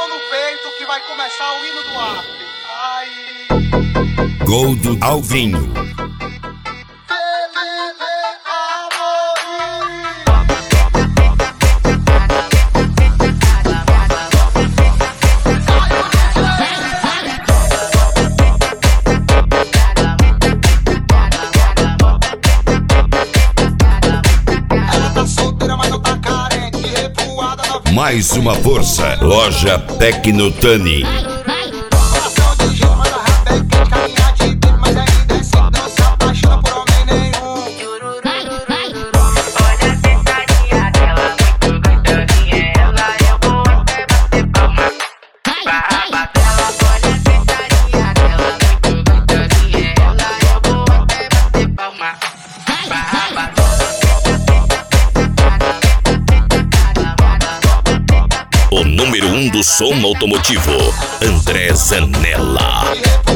no peito que vai começar o hino do Acre. Ai. Gol do Alvinho. Mais uma força, Loja Tecnotani. O número 1 do som automotivo, André Zanella.